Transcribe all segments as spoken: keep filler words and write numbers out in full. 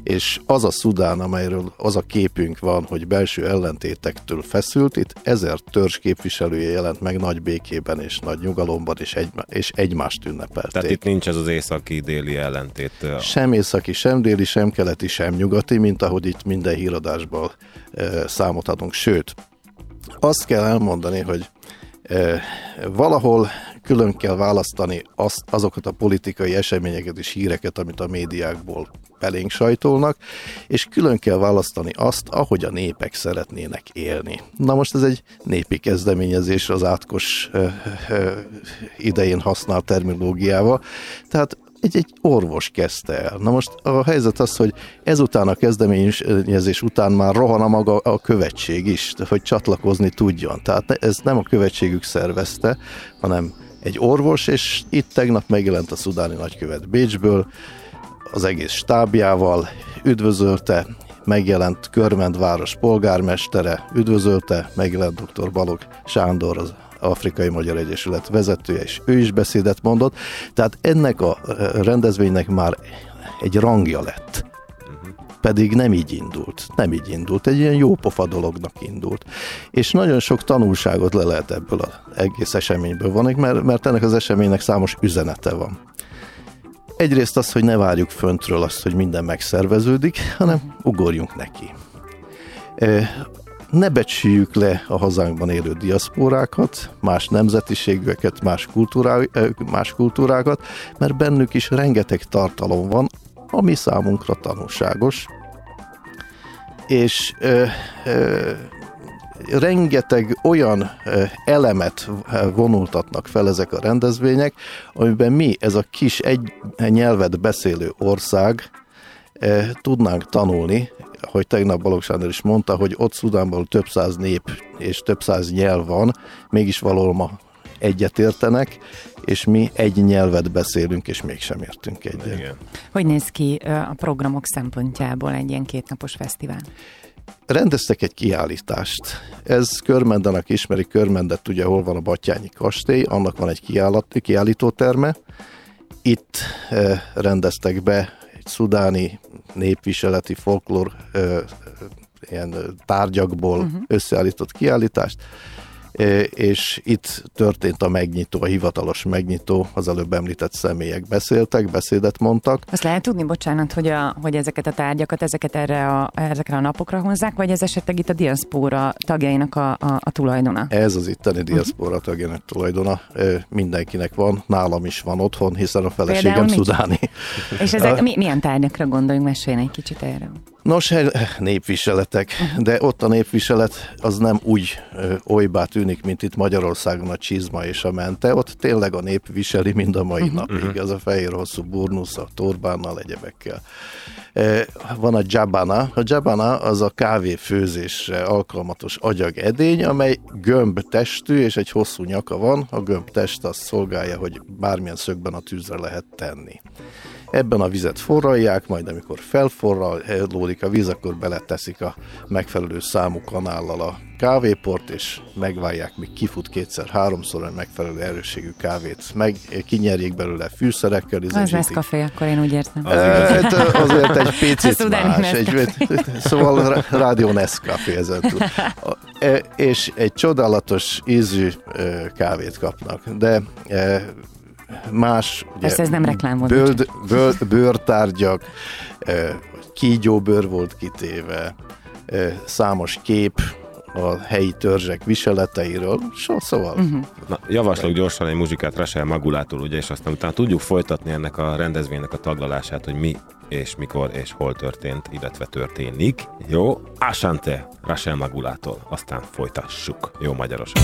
és az a Szudán, amelyről az a képünk van, hogy belső ellentétektől feszült, itt ezer törzs képviselője jelent meg nagy békében és nagy nyugalomban, és, egy, és egymást ünnepelték. Tehát itt nincs ez az északi-déli ellentét. Sem északi, sem déli, sem keleti, sem nyugati, mint ahogy itt minden híradásban e, számot adunk. Sőt, azt kell elmondani, hogy e, valahol külön kell választani azt, azokat a politikai eseményeket és híreket, amit a médiákból belénk sajtolnak, és külön kell választani azt, ahogy a népek szeretnének élni. Na most ez egy népi kezdeményezés az átkos ö, ö, idején használt terminológiával, tehát egy, egy orvos kezdte el. Na most a helyzet az, hogy ezután a kezdeményezés után már rohan a maga a követség is, hogy csatlakozni tudjon. Tehát ez nem a követségük szervezte, hanem egy orvos, és itt tegnap megjelent a szudáni nagykövet Bécsből, az egész stábjával, üdvözölte, megjelent Körmend város polgármestere, üdvözölte, megjelent doktor Balogh Sándor, az Afrikai Magyar Egyesület vezetője, és ő is beszédet mondott. Tehát ennek a rendezvénynek már egy rangja lett. Pedig nem így indult. Nem így indult. Egy ilyen jópofa dolognak indult. És nagyon sok tanulságot le lehet ebből az egész eseményből vonni, mert, mert ennek az eseménynek számos üzenete van. Egyrészt az, hogy ne várjuk föntről azt, hogy minden megszerveződik, hanem ugorjunk neki. Ne becsüljük le a hazánkban élő diaszpórákat, más nemzetiségűeket, más, kultúrá, más kultúrákat, mert bennük is rengeteg tartalom van, ami számunkra tanulságos, és ö, ö, rengeteg olyan ö, elemet vonultatnak fel ezek a rendezvények, amiben mi, ez a kis egy nyelvet beszélő ország ö, tudnánk tanulni, hogy tegnap Balogh Sándor is mondta, hogy ott Szudánban több száz nép és több száz nyelv van, mégis valahol ma egyetértenek, és mi egy nyelvet beszélünk, és mégsem értünk egyet. Igen. Hogy néz ki a programok szempontjából egy ilyen kétnapos fesztivál? Rendeztek egy kiállítást. Ez Körmendenek ismeri, Körmendet ugye, hol van a Battyányi kastély, annak van egy kiállítóterme. Itt eh, rendeztek be egy szudáni népviseleti folklór eh, ilyen tárgyakból uh-huh. összeállított kiállítást, és itt történt a megnyitó, a hivatalos megnyitó, az előbb említett személyek beszéltek, beszédet mondtak. Azt lehet tudni, bocsánat, hogy, a, hogy ezeket a tárgyakat, ezeket erre a, ezekre a napokra hozzák, vagy ez esetleg itt a diaszpóra tagjainak a, a, a tulajdona? Ez az itteni diaszpóra uh-huh. tagjainak tulajdona. Mindenkinek van, nálam is van otthon, hiszen a feleségem szudáni. És ezek mi, milyen tárgyakra gondoljunk, meséljen egy kicsit erről. Nos, népviseletek, de ott a népviselet az nem úgy ö, olybá tűnik, mint itt Magyarországon a csizma és a mente, ott tényleg a nép viseli mind a mai uh-huh. napig, az a fehér hosszú burnusz, a torbánnal, egyebekkel. E, van a dzsabana, a dzsabana az a kávéfőzésre alkalmatos agyagedény, amely gömb testű és egy hosszú nyaka van, a gömb test azt szolgálja, hogy bármilyen szögben a tűzre lehet tenni. Ebben a vizet forralják, majd amikor felforralódik a víz, akkor beleteszik a megfelelő számú kanállal a kávéport, és megvárják, míg kifut kétszer-háromszor, hogy megfelelő erősségű kávét meg kinyerjék belőle fűszerekkel. Az lesz kafé, akkor én úgy értem. Az hát azért egy picit más. Egy, szóval rádió Nescafé ezen túl. És egy csodálatos ízű kávét kapnak. De más, ugye, ez nem reklám volt. Bőld, bőld, bőrtárgyak, kígyóbőr volt kitéve, számos kép a helyi törzsek viseleteiről, so, szóval. Uh-huh. Na, javaslok gyorsan egy muzsikát Rachel Magulától, ugye, és aztán utána tudjuk folytatni ennek a rendezvénynek a taglalását, hogy mi és mikor és hol történt, illetve történik. Jó? Asante Rachel Magulától, aztán folytassuk. Jó magyarosan.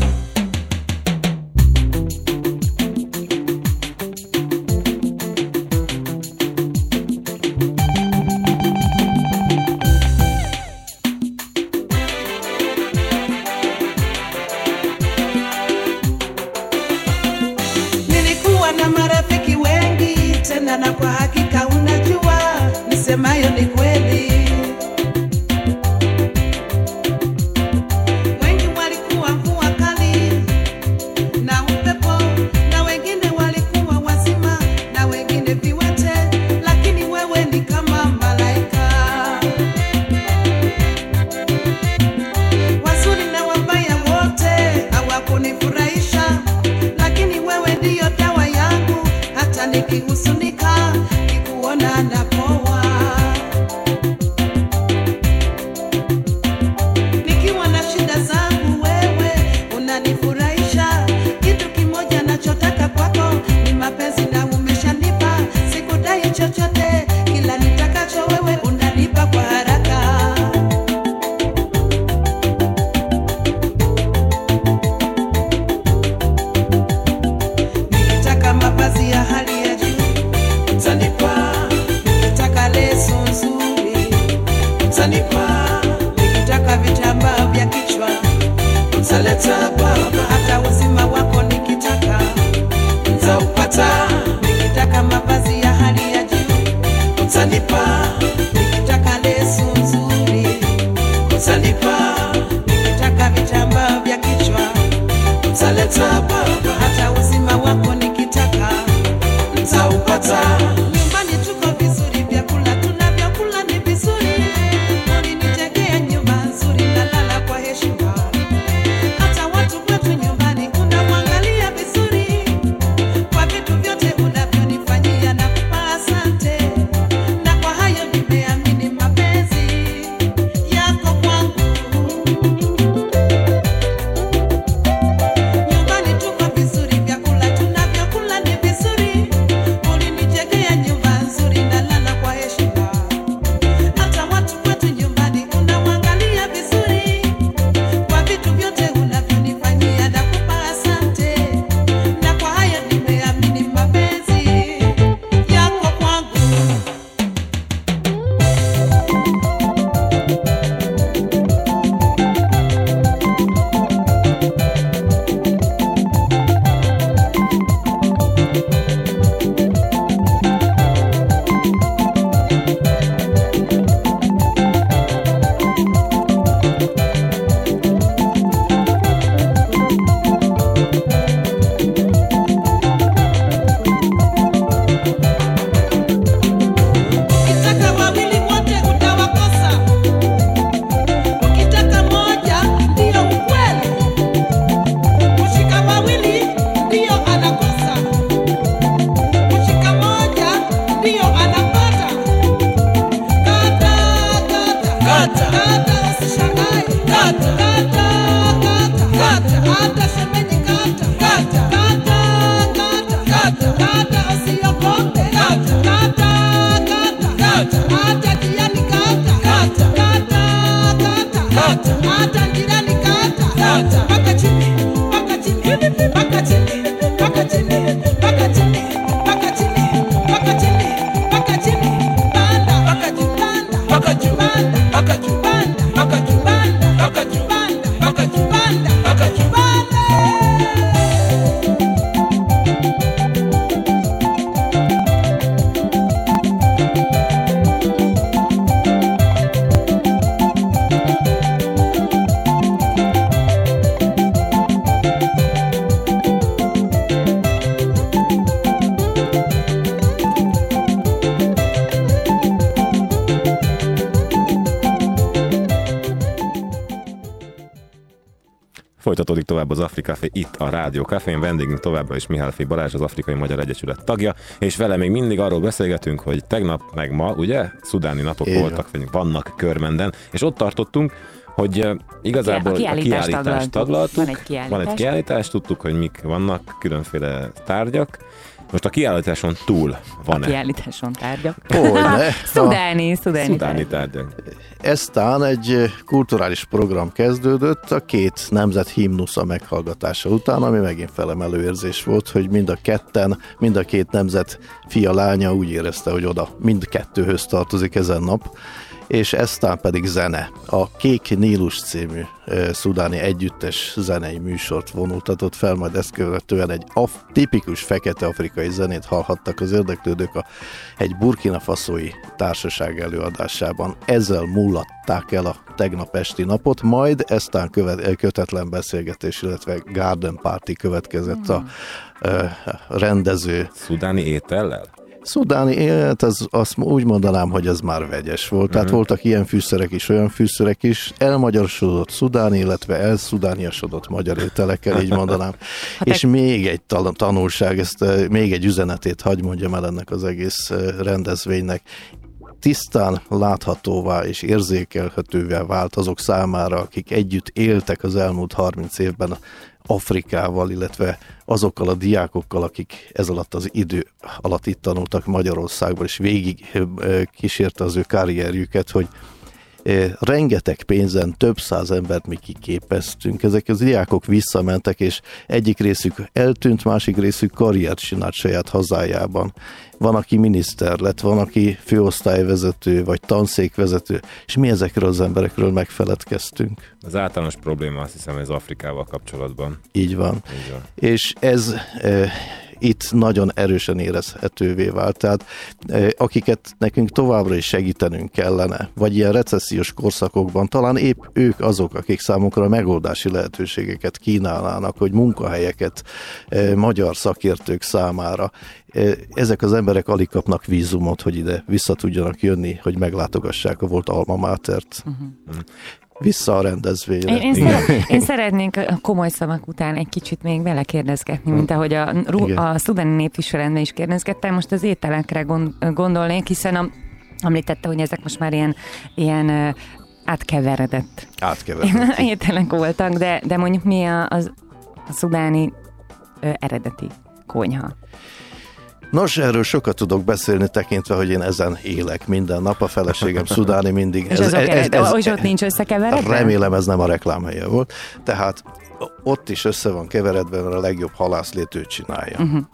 Na kwa hakika unajua nisemayo ni kweli. Wengi walikuwa mvua kali na upepo, na wengine walikuwa wazima, na wengine viwete, lakini wewe ni kama malaika. utanipa. Nikitaka vitambaa vya kichwa utaleta baba, hata uzima wako nikitaka nitaupata. Nikitaka mavazi ya hali ya juu utanipa. Nikitaka leso nzuri utanipa. Nikitaka vitambaa vya kichwa utaleta baba, hata uzima wako nikitaka nitaupata. Nyumbani tuko vizuri, vyakula tunavyokula ni vizuri. Ulinijengea nyumba nzuri, nalala kwa heshima. Hata watu wetu nyumbani unamwangalia vizuri. Kwa vitu vyote unavyonifanyia nakupa asante. Na kwa hayo nimeamini mapenzi yako kwangu. Nyumbani tuko vizuri, vyakula tunavyokula ni vizuri. Ulinijengea nyumba nzuri, nalala kwa heshima. Hata watu wetu nyumbani unamwangalia vizuri. Kwa vitu vyote unavyonifanyia nakupa asante. Na kwa hayo nimeamini mapenzi yako kwangu. Ukitaka wawili wote utawakosa. Ukitaka moja ndio ukweli. Kushika wawili ndio anakosa. Kushika moja ndio anapata. Kata, kata, kata, kata, usishangae. Kata, kata, kata, kata, hata shemeji kata. Kata, kata, kata, kata, kata, usiogope. Kata, kata, kata, kata, hata jirani kata. Kata, kata, kata, kata, hata jirani kata. Kata, mpaka chini, mpaka chini, mpaka chini, mpaka chini, mpaka chini, mpaka chini, mpaka chini, mpaka chini, panda, mpaka juu, panda, mpaka juu, panda, mpaka juu, panda, mpaka juu, panda, mpaka juu, panda, mpaka juu, panda, mpaka juu, panda. Folytatódik tovább az Afrikafé itt a Rádió Cafén. Vendégünk továbbra is Mihály Balázs, az Afrikai Magyar Egyesület tagja, és vele még mindig arról beszélgetünk, hogy tegnap meg ma, ugye, szudáni napok Igen. voltak, vagy vannak Körmenden, és ott tartottunk, hogy uh, igazából A a kiállítást kiállítást taglaltuk. taglaltuk. Van egy kiállítás. Van egy kiállítás, tudtuk, hogy mik vannak, különféle tárgyak. Most a kiállításon túl van-e? Kiállításon tárgyak. Hogyne. Szudáni, szudáni Szudáni tárgyak. tárgyak. Eztán egy kulturális program kezdődött a két nemzet himnusza meghallgatása után, ami megint felemelő érzés volt, hogy mind a ketten, mind a két nemzet fia, lánya úgy érezte, hogy oda mindkettőhöz tartozik ezen nap, és eztán pedig zene. A Kék Nílus című e, szudáni együttes zenei műsort vonultatott fel, majd ezt követően egy af- tipikus fekete afrikai zenét hallhattak az érdeklődők a, egy Burkina Faszói társaság előadásában. Ezzel múlatták el a tegnap esti napot, majd eztán követ, kötetlen beszélgetés, illetve garden party következett a e, rendező. Szudáni étellel? Szudáni élet, az, azt úgy mondanám, hogy az már vegyes volt. Tehát uh-huh. voltak ilyen fűszerek is, olyan fűszerek is, elmagyarosodott szudáni, illetve elszudániasodott magyar ételekkel, így mondanám. És még egy tanulság, ezt még egy üzenetét hagy mondjam el ennek az egész rendezvénynek. Tisztán láthatóvá és érzékelhetővé vált azok számára, akik együtt éltek az elmúlt harminc évben Afrikával, illetve azokkal a diákokkal, akik ez alatt az idő alatt itt tanultak Magyarországban, és végig kísérte az ő karrierjüket, hogy rengeteg pénzen több száz embert mi kiképeztünk. Ezek az diákok visszamentek, és egyik részük eltűnt, másik részük karriert csinált saját hazájában. Van, aki miniszter lett, van, aki főosztályvezető, vagy tanszékvezető, és mi ezekről az emberekről megfeledkeztünk. Az általános probléma, azt hiszem, ez Afrikával kapcsolatban. Így van. Így van. És ez e, itt nagyon erősen érezhetővé vált. Tehát e, akiket nekünk továbbra is segítenünk kellene, vagy ilyen recessziós korszakokban, talán épp ők azok, akik számunkra megoldási lehetőségeket kínálnának, hogy munkahelyeket e, magyar szakértők számára. E, ezek az emberek alig kapnak vízumot, hogy ide vissza tudjanak jönni, hogy meglátogassák a volt alma mátert. Uh-huh. Vissza a rendezvényre. Én, én, szeret, én szeretnék a komoly szavak után egy kicsit még belekérdezgetni, mint ahogy a, a szudáni népviseletben is kérdezgettem, most az ételekre gondolnék, hiszen a, említette, hogy ezek most már ilyen, ilyen átkeveredett, átkeveredett. ételek voltak, de, de mondjuk mi a, a, a szudáni ö, eredeti konyha? Nos, erről sokat tudok beszélni, tekintve, hogy én ezen élek minden nap, a feleségem szudáni mindig. És ez, ez, ez, ez, ez, ott nincs összekeveredve? Remélem, ez nem a reklámhelye volt. Tehát ott is össze van keveredve, mert a legjobb halászlét ő csinálja. Uh-huh.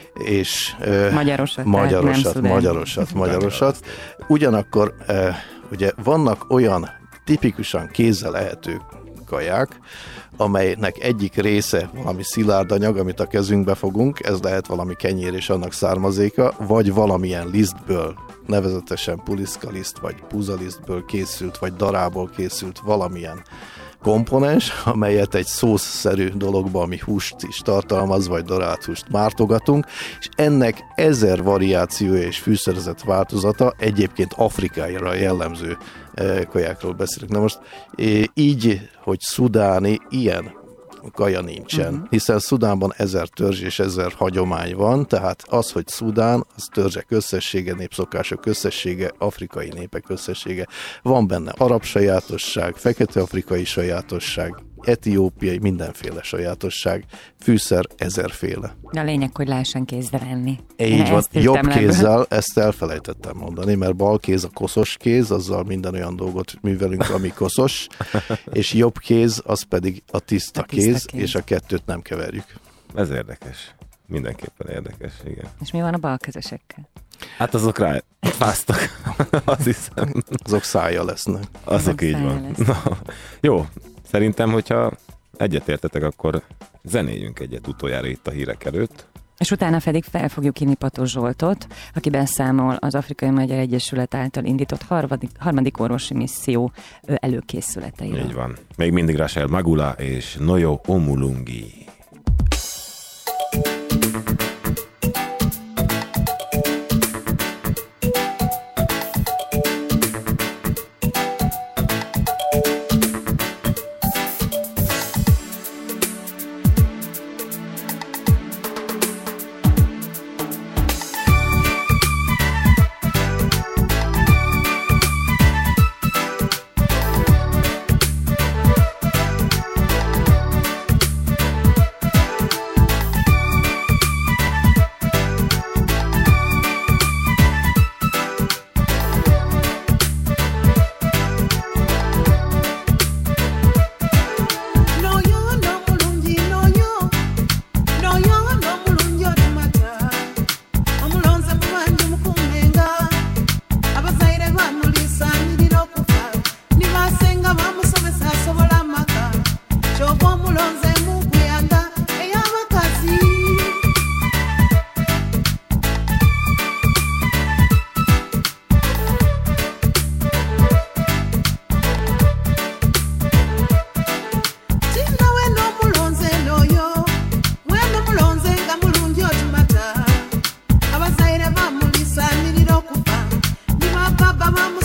És, magyarosat, magyarosat, magyarosat, magyarosat. Ugyanakkor ugye vannak olyan tipikusan kézzel ehető kaják, amelynek egyik része valami szilárd anyag, amit a kezünkbe fogunk, ez lehet valami kenyér és annak származéka, vagy valamilyen lisztből, nevezetesen puliszkaliszt, vagy puzalisztből készült, vagy darából készült valamilyen komponens, amelyet egy szószszerű dologba, ami húst is tartalmaz, vagy darált húst mártogatunk, és ennek ezer variációja és fűszerezett változata, egyébként Afrikára jellemző kajákról beszélünk. Na most így, hogy szudáni, ilyen kaja nincsen, uh-huh. hiszen Szudánban ezer törzs és ezer hagyomány van, tehát az, hogy Szudán, az törzsek összessége, népszokások összessége, afrikai népek összessége. Van benne arab sajátosság, fekete-afrikai sajátosság, etiópiai, mindenféle sajátosság, fűszer ezerféle. A lényeg, hogy lehessen kézre venni. Így van, jobb kézzel, ezt elfelejtettem mondani, mert bal kéz a koszos kéz, azzal minden olyan dolgot művelünk, ami koszos, és jobb kéz, az pedig a tiszta, a tiszta kéz, kéz, és a kettőt nem keverjük. Ez érdekes. Mindenképpen érdekes, igen. És mi van a balkezesekkel? Hát azok rá fáztak, azt hiszem. Azok szája lesznek. Azok így van. Na, jó, szerintem, hogyha egyetértetek, akkor zenéljünk egyet utoljára itt a hírek előtt. És utána pedig fel fogjuk hívni Patos Zsoltot, aki beszámol az Afrikai Magyar Egyesület által indított harmadik, harmadik orvosi misszió előkészületeiről. Így van. Még mindig Rachel Magula és Noyo Omulungi. Abazaire banulisa